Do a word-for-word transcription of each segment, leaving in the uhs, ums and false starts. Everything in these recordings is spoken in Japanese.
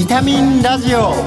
タミンラジオ。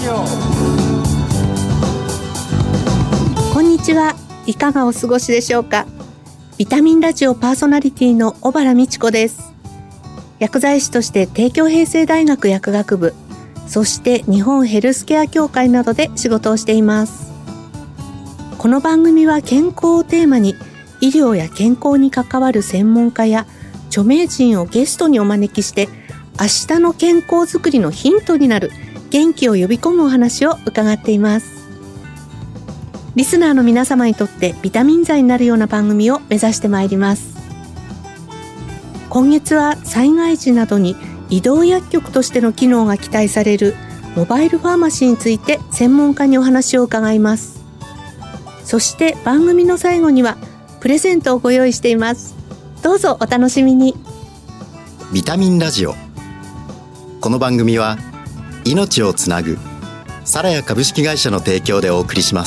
こんにちは。いかがお過ごしでしょうか。ビタミンラジオパーソナリティの小原美智子です。薬剤師として帝京平成大学薬学部、そして日本ヘルスケア協会などで仕事をしています。この番組は健康をテーマに、医療や健康に関わる専門家や著名人をゲストにお招きして、明日の健康づくりのヒントになる元気を呼び込むお話を伺っています。リスナーの皆様にとってビタミン剤になるような番組を目指してまいります。今月は災害時などに移動薬局としての機能が期待されるモバイルファーマシーについて専門家にお話を伺います。そして番組の最後にはプレゼントをご用意しています。どうぞお楽しみに。 ビタミンラジオ。この番組は命をつなぐサラヤ株式会社の提供でお送りします。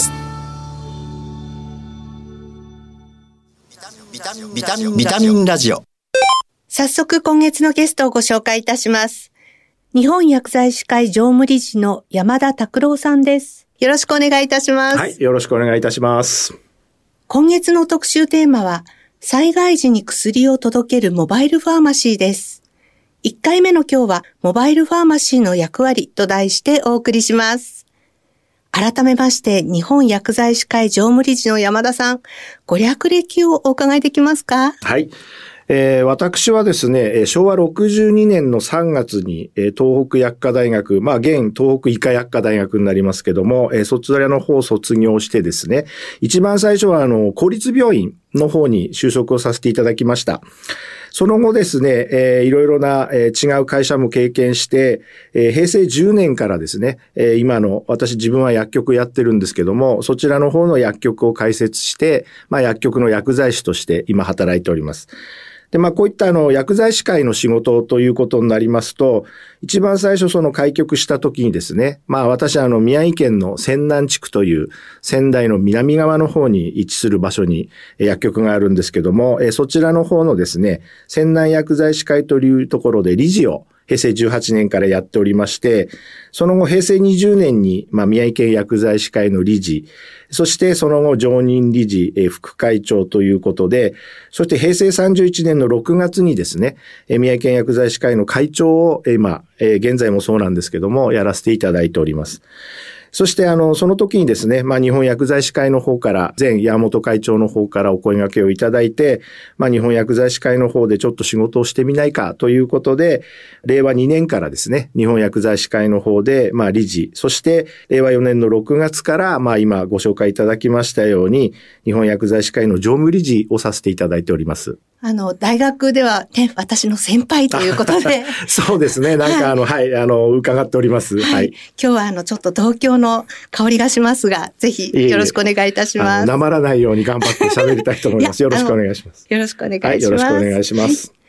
ビタミン、ビタミン、ビタミンラジオ。 早速今月のゲストをご紹介いたします。日本薬剤師会常務理事の山田拓郎さんです。よろしくお願いいたします。 はい、よろしくお願いいたします。 今月の特集テーマは災害時に薬を届けるモバイルファーマシーです。いっかいめの今日はモバイルファーマシーの役割と題してお送りします。改めまして日本薬剤師会常務理事の山田さん、ご略歴をお伺いできますか？ はい。えー、私はですね、しょうわろくじゅうにねんのさんがつに、えー、東北薬科大学、まあ現東北医科薬科大学になりますけども、えー、そちらの方を卒業してですね、一番最初はあの公立病院の方に就職をさせていただきました。その後ですね、えー、いろいろな、えー、違う会社も経験して、えー、へいせいじゅうねんからですね、えー、今の私自分は薬局やってるんですけども、そちらの方の薬局を開設して、まあ薬局の薬剤師として今働いております。で、まあ、こういったあの、薬剤師会の仕事ということになりますと、一番最初その開局した時にですね、まあ、私はあの、宮城県の仙南地区という仙台の南側の方に位置する場所に薬局があるんですけども、そちらの方のですね、仙南薬剤師会というところで理事をへいせいじゅうはちねんからやっておりまして、その後へいせいにじゅうねんに、まあ、宮城県薬剤師会の理事、そしてその後常任理事、えー、副会長ということで、そしてへいせいさんじゅういちねんのろくがつにですね、えー、宮城県薬剤師会の会長を、えー、まあ、えー、現在もそうなんですけども、やらせていただいております。そしてあの、その時にですね、まあ日本薬剤師会の方から、前山本会長の方からお声掛けをいただいて、まあ日本薬剤師会の方でちょっと仕事をしてみないかということで、れいわにねんからですね、日本薬剤師会の方で、まあ理事、そしてれいわよねんのろくがつから、まあ今ご紹介いただきましたように、日本薬剤師会の常務理事をさせていただいております。 あの、大学ではね、私の先輩ということで。 そうですね。なんかあの、はい、はい、あの、伺っております。はい。はい、 今日はあの、ちょっと同郷の香りがしますが、ぜひよろしくお願いいたします。 なまらないように頑張って喋りたいと思います。よろしくお願いします。 よろしくお願いします。 はい、よろしくお願いします。はい、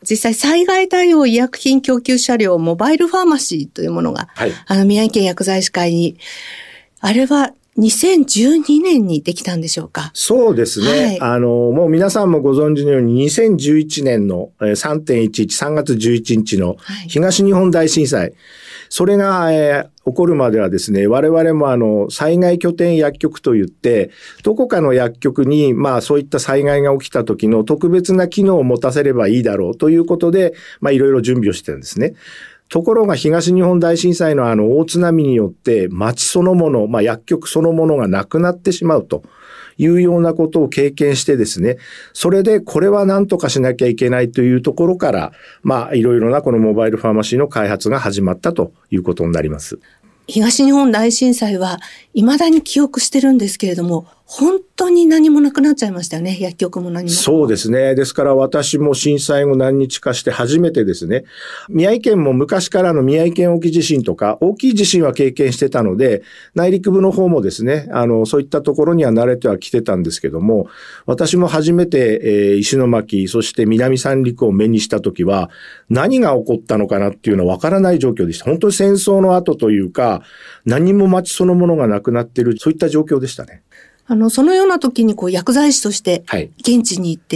実際、災害対応医薬品供給車両モバイルファーマシーというものが、はい、あの、宮城県薬剤師会に、あれは、にせんじゅうにねんにできたんでしょうか？ そうですね。はい、あの、もう皆さんもご存知のようににせんじゅういちねんの さんてんいちいち、さんがつじゅういちにちの東日本大震災。はい、それが、えー、起こるまではですね、我々もあの、災害拠点薬局といって、どこかの薬局に、まあそういった災害が起きた時の特別な機能を持たせればいいだろうということで、まあいろいろ準備をしてるんですね。ところが東日本大震災のあの大津波によって町そのもの、まあ薬局そのものがなくなってしまうというようなことを経験してですね、それでこれは何とかしなきゃいけないというところから、まあいろいろなこのモバイルファーマシーの開発が始まったということになります。 東日本大震災は未だに記憶してるんですけれども、本当に何もなくなっちゃいましたよね。薬局も何も。 そうですね。ですから私も震災後何日かして初めてですね、宮城県も昔からの宮城県沖地震とか大きい地震は経験してたので、内陸部の方もですね、あのそういったところには慣れてはきてたんですけども、私も初めて、えー、石巻、そして南三陸を目にしたときは何が起こったのかなっていうのはわからない状況でした。本当に戦争の後というか、何も町そのものがなくなっている、そういった状況でしたね。 あの、そのような時にこう薬剤師として現地に行って、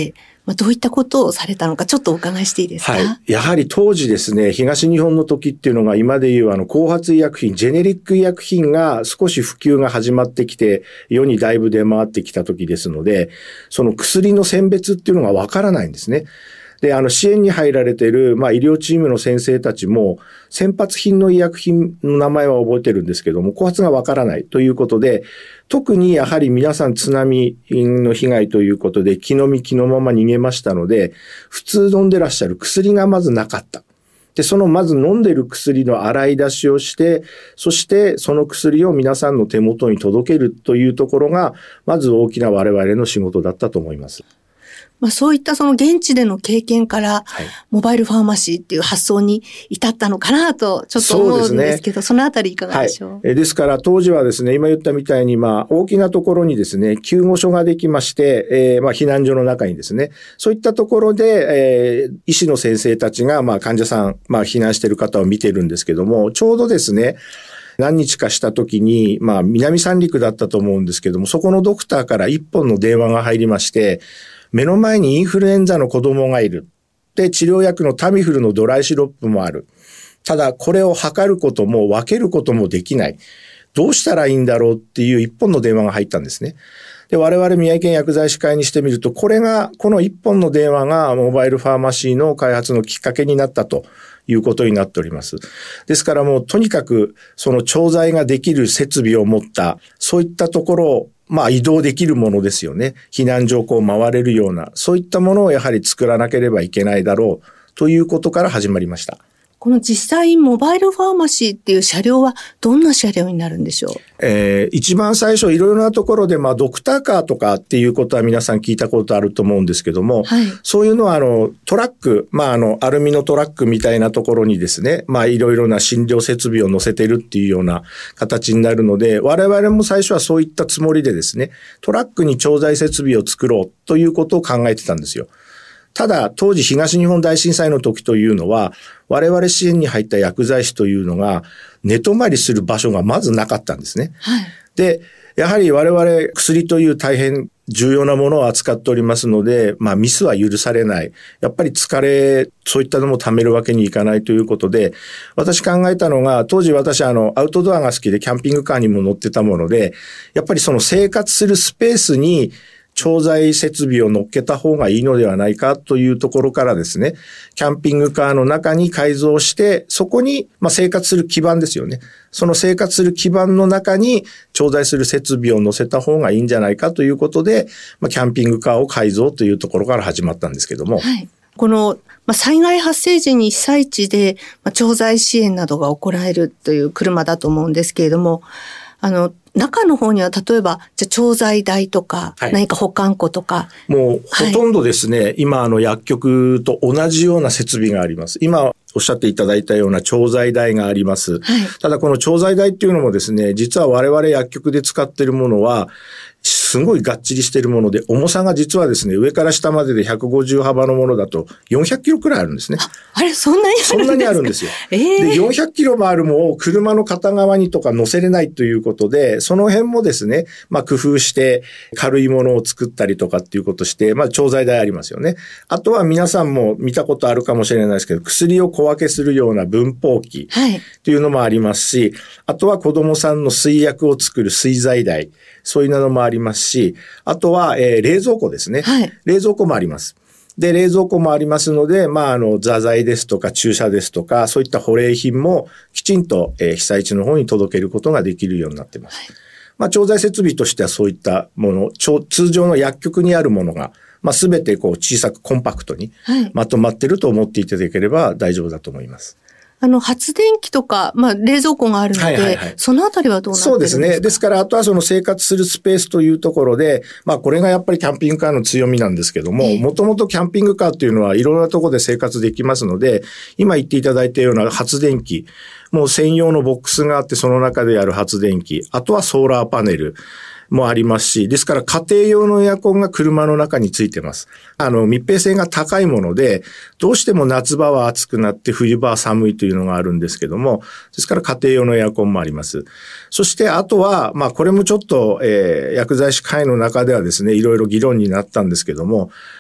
まあ、どういったことをされたのかちょっとお伺いしていいですか？ はい。やはり当時ですね、東日本の時っていうのが今でいうあの後発医薬品、ジェネリック医薬品が少し普及が始まってきて、世にだいぶ出回ってきた時ですので、その薬の選別っていうのがわからないんですね。で、あの支援に入られている、まあ医療チームの先生たちも、先発品の医薬品の名前は覚えてるんですけども、後発がわからないということで、特にやはり皆さん津波の被害ということで、気の身気のまま逃げましたので、普通飲んでらっしゃる薬がまずなかった。で、そのまず飲んでる薬の洗い出しをして、そしてその薬を皆さんの手元に届けるというところが、まず大きな我々の仕事だったと思います。 まあ、そういったその現地での経験から、はい、モバイルファーマシーっていう発想に至ったのかなとちょっと思うんですけど、そ, ね、そのあたりいかがでしょう？ はい、ですから当時はですね、今言ったみたいにまあ大きなところにですね、救護所ができまして、えー、まあ避難所の中にですね、そういったところで、えー、医師の先生たちがまあ患者さん、まあ避難している方を見てるんですけども、ちょうどですね、何日かした時に、まあ南三陸だったと思うんですけども、そこのドクターから一本の電話が入りまして、目の前にインフルエンザの子供がいる。で、治療薬のタミフルのドライシロップもある。ただ、これを測ることも分けることもできない。どうしたらいいんだろうっていう一本の電話が入ったんですね。で、我々宮城県薬剤師会にしてみると、これが、この一本の電話がモバイルファーマシーの開発のきっかけになったということになっております。ですからもうとにかく、その調剤ができる設備を持った、そういったところをまあ移動できるものですよね。避難所をこう回れるような、そういったものをやはり作らなければいけないだろうということから始まりました。 この実際モバイルファーマシーっていう車両はどんな車両になるんでしょう？ えー、一番最初いろいろなところでまあドクターカーとかっていうことは皆さん聞いたことあると思うんですけども、はい、そういうのはあのトラック、まああのアルミのトラックみたいなところにですね、まあいろいろな診療設備を載せてるっていうような形になるので、我々も最初はそういったつもりでですね、トラックに調剤設備を作ろうということを考えてたんですよ。ただ、当時東日本大震災の時というのは、我々支援に入った薬剤師というのが、寝泊まりする場所がまずなかったんですね。はい、で、やはり我々薬という大変重要なものを扱っておりますので、まあミスは許されない。やっぱり疲れ、そういったのも貯めるわけにいかないということで、私考えたのが、当時私あの、アウトドアが好きでキャンピングカーにも乗ってたもので、やっぱりその生活するスペースに、調剤設備を乗っけた方がいいのではないかというところからですね、キャンピングカーの中に改造して、そこに、まあ、生活する基盤ですよね。その生活する基盤の中に調剤する設備を乗せた方がいいんじゃないかということで、まあ、キャンピングカーを改造というところから始まったんですけども。はい、 この、まあ、災害発生時に被災地で、まあ、調剤支援などが行えるという車だと思うんですけれども、あの、中の方には例えば、じゃ調剤台とか、はい、何か保管庫とか。 もうほとんどですね、はい、今あの薬局と同じような設備があります。今おっしゃっていただいたような調剤台があります。はい、ただこの調剤台っていうのもですね、実は我々薬局で使っているものは、すごいがっちりしているもので、重さが実はですね、上から下まででひゃくごじゅう幅のものだとよんひゃくキロくらいあるんですね。 あ、あれ、そんなにあるんですか？ そんなにあるんですよ。えー、で、よんひゃくキロもあるものを車の片側にとか乗せれないということで、その辺もですね、まあ工夫して軽いものを作ったりとかっていうことして、まあ調剤台ありますよね。あとは皆さんも見たことあるかもしれないですけど、薬を小分けするような分包器っていうのもありますし、はい、あとは子供さんの水薬を作る水剤台、そういうのもありますし、あとは、えー、冷蔵庫ですね、はい。冷蔵庫もあります。で、冷蔵庫もありますので、まあ、あの、座材ですとか注射ですとか、そういった保冷品もきちんと、えー、被災地の方に届けることができるようになっています。はい、まあ、調剤設備としてはそういったもの、通常の薬局にあるものが、まあ、すべてこう小さくコンパクトにまとまっていると思っていただければ大丈夫だと思います。 あの、発電機とか、まあ、冷蔵庫があるので、はいはいはい、そのあたりはどうなってるんですか？ そうですね。ですから、あとはその生活するスペースというところで、まあ、これがやっぱりキャンピングカーの強みなんですけども、もともとキャンピングカーっていうのはいろんなところで生活できますので、今言っていただいたような発電機、もう専用のボックスがあって、その中でやる発電機、あとはソーラーパネル、もありますし、ですから家庭用のエアコンが車の中についてます。あの、密閉性が高いもので、どうしても夏場は暑くなって冬場は寒いというのがあるんですけども、ですから家庭用のエアコンもあります。そしてあとは、まあこれもちょっと、えー、薬剤師会の中ではですね、いろいろ議論になったんですけども、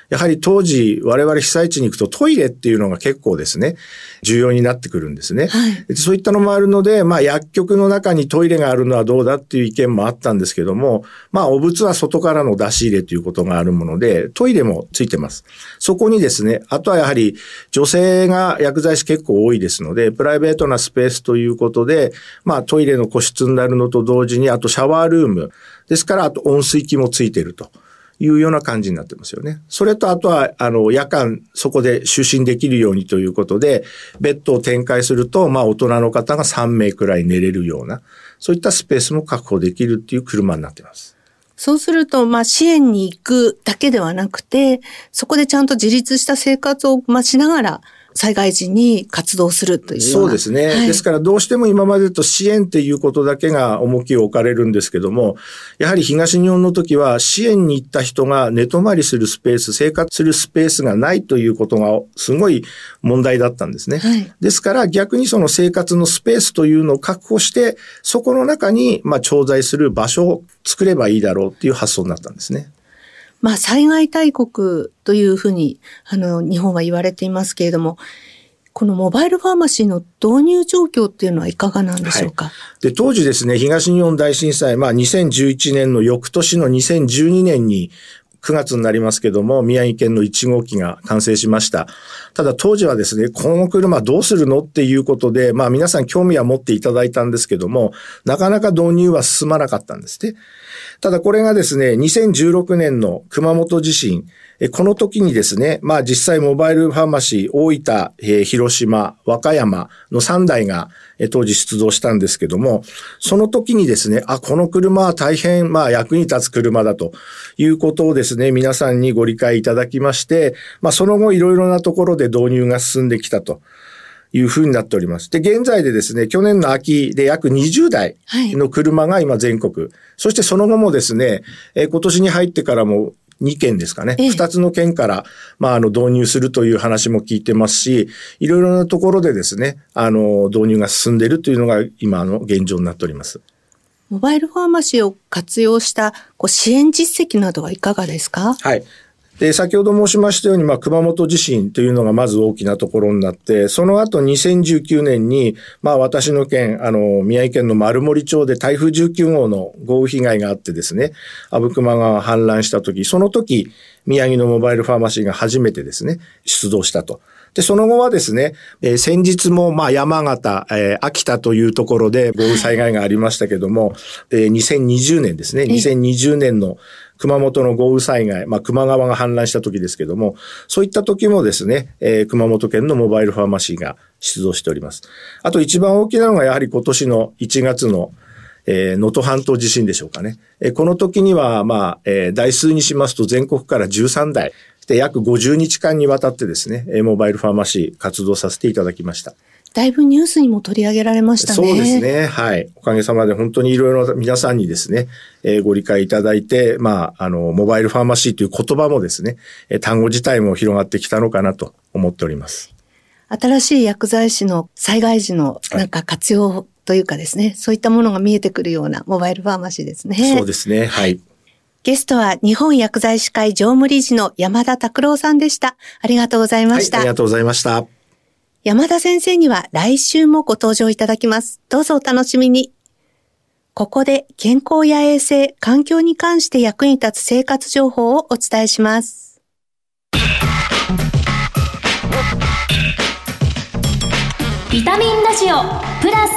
やはり当時我々被災地に行くとトイレっていうのが結構ですね、重要になってくるんですね。はい、そういったのもあるので、まあ薬局の中にトイレがあるのはどうだっていう意見もあったんですけども、まあお物は外からの出し入れということがあるもので、トイレもついてます。そこにですね、あとはやはり女性が薬剤師結構多いですので、プライベートなスペースということで、まあトイレの個室になるのと同時に、あとシャワールームですから、あと温水器もついているというような感じになってますよね。それとあとは、あの、夜間そこで就寝できるようにということで、ベッドを展開すると、まあ大人の方がさんめいくらい寝れるような、そういったスペースも確保できるっていう車になっています。 そうすると、まあ支援に行くだけではなくて、そこでちゃんと自立した生活を、まあ、しながら、災害時に活動するというような。 そうですね。はい、ですからどうしても今までと支援っていうことだけが重きを置かれるんですけども、やはり東日本の時は支援に行った人が寝泊まりするスペース、生活するスペースがないということがすごい問題だったんですね。はい、ですから逆にその生活のスペースというのを確保して、そこの中にまあ調剤する場所を作ればいいだろうっていう発想になったんですね。 まあ、災害大国というふうに、あの、日本は言われていますけれども、このモバイルファーマシーの導入状況っていうのはいかがなんでしょうか。はい、 で、当時ですね、東日本大震災、まあ、にせんじゅういちねんの翌年のにせんじゅうにねんに、くがつになりますけども、宮城県のいちごうきが完成しました。ただ当時はですね、この車どうするのっていうことで、まあ皆さん興味は持っていただいたんですけども、なかなか導入は進まなかったんですね。ただこれがですね、にせんじゅうろくねんの熊本地震、この時にですね、まあ実際モバイルファーマシー、大分、えー、広島、和歌山のさんだいが、えー、当時出動したんですけども、その時にですね、あ、この車は大変、まあ役に立つ車だということをですね、皆さんにご理解いただきまして、まあその後いろいろなところで導入が進んできたというふうになっております。で、現在でですね、去年の秋で約にじゅうだいの車が今全国、はい、そしてその後もですね、えー、今年に入ってからもにけんですかね。ふたつの県から、まあ、あの、導入するという話も聞いてますし、いろいろなところでですね、あの、導入が進んでいるというのが今の現状になっております。 モバイルファーマシーを活用したこう支援実績などはいかがですか？ はい。で、先ほど申しましたように、まあ、熊本地震というのがまず大きなところになって、その後にせんじゅうきゅうねんに、まあ、私の県、あの、宮城県の丸森町で台風じゅうきゅうごうの豪雨被害があってですね、阿武隈川が氾濫した時、その時、宮城のモバイルファーマシーが初めてですね、出動したと。で、その後はですね、えー、先日も、まあ、山形、えー、秋田というところで豪雨災害がありましたけども、えー、にせんにじゅうねんですね、にせんにじゅうねんの熊本の豪雨災害、まあ、球磨川が氾濫した時ですけども、そういった時もですね、えー、熊本県のモバイルファーマシーが出動しております。あと一番大きなのがやはり今年のいちがつのえー、能登半島地震でしょうかね。えー、この時には、まあ、えー、台数にしますと全国からじゅうさんだい、で約ごじゅうにちかんにわたってですね、モバイルファーマシー活動させていただきました。 だいぶニュースにも取り上げられましたね。 そうですね。はい。おかげさまで本当にいろいろ皆さんにですね、えー、ご理解いただいて、まあ、あの、モバイルファーマシーという言葉もですね、単語自体も広がってきたのかなと思っております。 新しい薬剤師の災害時のなんか活用、はいというかですね、そういったものが見えてくるようなモバイルファーマシーですね。 そうですね。はい。 ゲストは日本薬剤師会常務理事の山田拓郎さんでした。ありがとうございました。 はい、ありがとうございました。 山田先生には来週もご登場いただきます。どうぞお楽しみに。ここで健康や衛生、環境に関して役に立つ生活情報をお伝えします。 ビタミンラジオプラス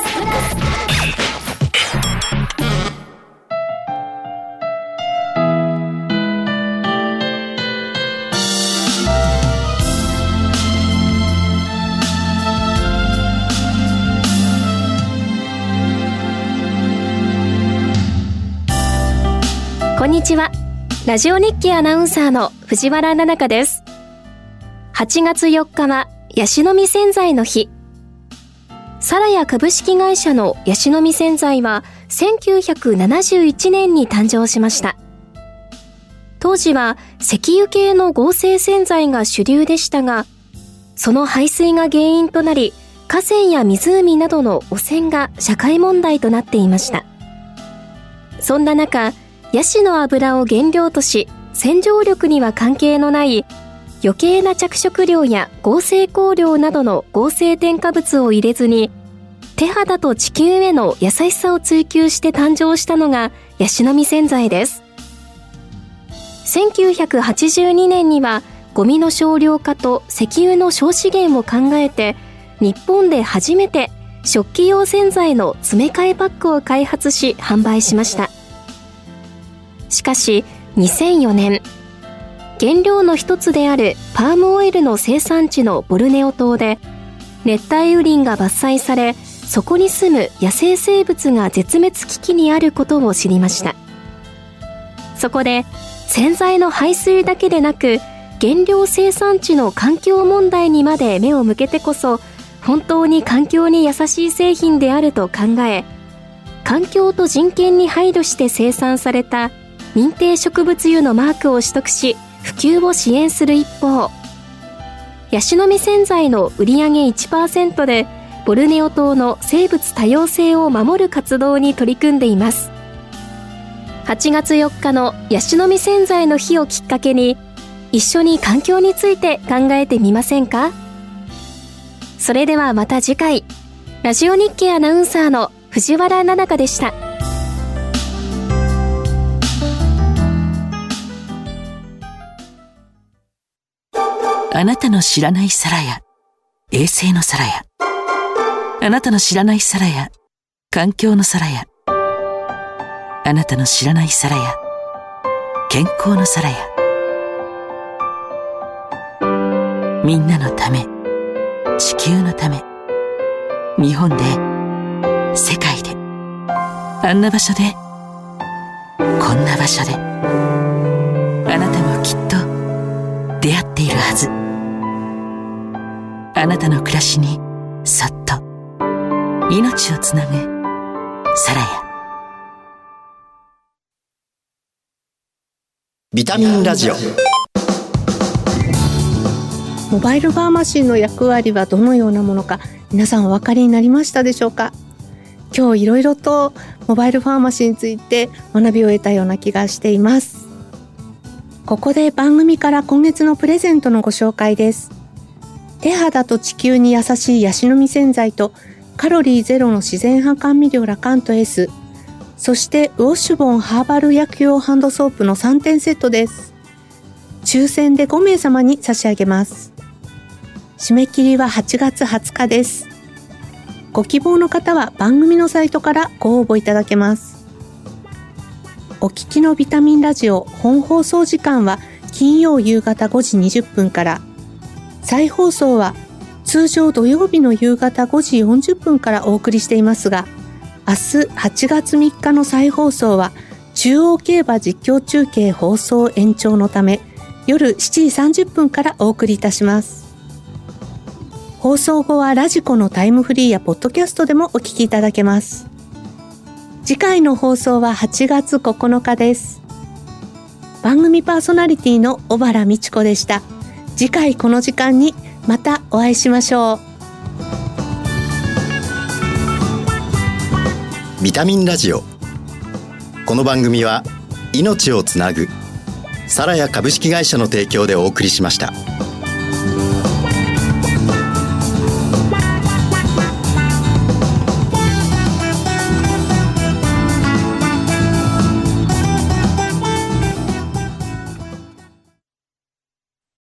こんにちは。ラジオ日記アナウンサーの藤原奈々香です。はちがつよっかはヤシの実洗剤の日。サラヤ株式会社のヤシの実洗剤はせんきゅうひゃくななじゅういちねんに誕生しました。当時は石油系の合成洗剤が主流でしたが、その排水が原因となり、河川や湖などの汚染が社会問題となっていました。そんな中、ヤシの油を原料とし、 洗浄力には関係のない余計な着色料や合成香料などの合成添加物を入れずに、手肌と地球への優しさを追求して誕生したのがヤシの実洗剤です。せんきゅうひゃくはちじゅうにねんにはゴミの少量化と石油の省資源を考えて、日本で初めて食器用洗剤の詰め替えパックを開発し販売しました。しかしにせんよねん、原料の一つであるパームオイルの生産地のボルネオ島で熱帯雨林が伐採され、そこに住む野生生物が絶滅危機にあることを知りました。そこで洗剤の排水だけでなく、原料生産地の環境問題にまで目を向けてこそ本当に環境に優しい製品であると考え、環境と人権に配慮して生産された認定植物油のマークを取得し、普及を支援する一方、ヤシの実洗剤の売上 いちパーセント でボルネオ島の生物多様性を守る活動に取り組んでいます。はちがつよっかのヤシの実洗剤の日をきっかけに、一緒に環境について考えてみませんか？それではまた次回。ラジオ日経アナウンサーの藤原奈々香でした。 あなたの知らない皿や衛星の皿や、あなたの知らない皿や環境の皿や、あなたの知らない皿や健康の皿や、みんなのため、地球のため、日本で、世界で、あんな場所で、こんな場所で、あなたもきっと出会っているはず。あなたの暮らしにそっと命をつなぐサラヤ。 ビタミンラジオ。 モバイルファーマシーの役割はどのようなものか、皆さんお分かりになりましたでしょうか？今日いろいろとモバイルファーマシーについて学びを得たような気がしています。ここで番組から今月のプレゼントのご紹介です。手肌と地球に優しいヤシの実洗剤とカロリーゼロの自然派甘味料ラカント S、 そしてウォッシュボンハーバル薬用ハンドソープのさんてんセットです。抽選でごめいさまに差し上げます。締め切りははちがつはつかです。ご希望の方は番組のサイトからご応募いただけます。お聞きのビタミンラジオ本放送時間は金曜夕方ごじにじゅっぷんから、再放送は通常土曜日の夕方ごじよんじゅっぷんからお送りしていますが、明日はちがつみっかの再放送は中央競馬実況中継放送延長のため、夜しちじさんじゅっぷんからお送りいたします。放送後はラジコのタイムフリーやポッドキャストでもお聞きいただけます。次回の放送ははちがつここのかです。番組パーソナリティの小原美智子でした。次回この時間にまたお会いしましょう。 ビタミンラジオ。この番組は命をつなぐサラヤ株式会社の提供でお送りしました。